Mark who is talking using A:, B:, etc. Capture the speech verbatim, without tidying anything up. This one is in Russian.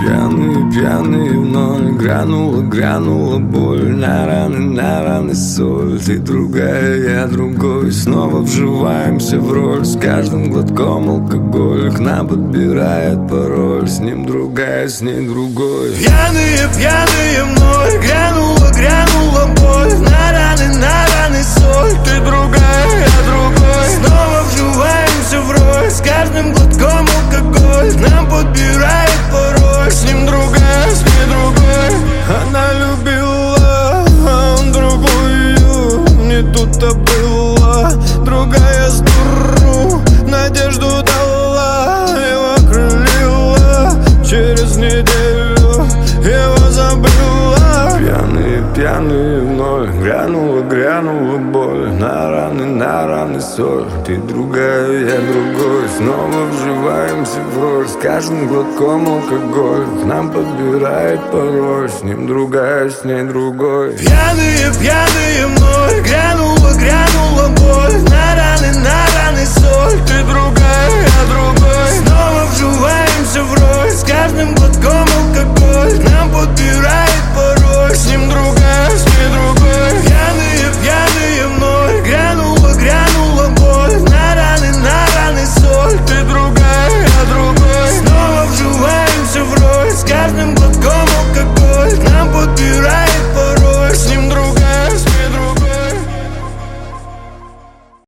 A: Пьяные, пьяные вновь грянула, грянула боль. На раны, на раны соль. Ты другая, я другой. Снова вживаемся в роль. С каждым глотком алкоголь к нам подбирает пароль. С ним другая, с ней другой.
B: Пьяные, пьяные вновь грянула, грянула боль. На раны, на раны соль. Ты другая, я другой. Снова вживаемся в роль. С каждым глотком алкоголь к нам подбирает пароль. С ним другая, с ней другой. Она любила, а он другую. Не тут-то было. Другая с дуру надежду дала. Его окрылила. Через неделю его забыла.
A: Пьяные, пьяные вновь грянула, грянула боль. На раны, на раны соль. Ты другая, я другой. Снова вживаемся в роль. С каждым глотком алкоголь к нам подбирает пароль. С ним другая, с ней другой.
B: Пьяные, пьяные вновь грянула, грянула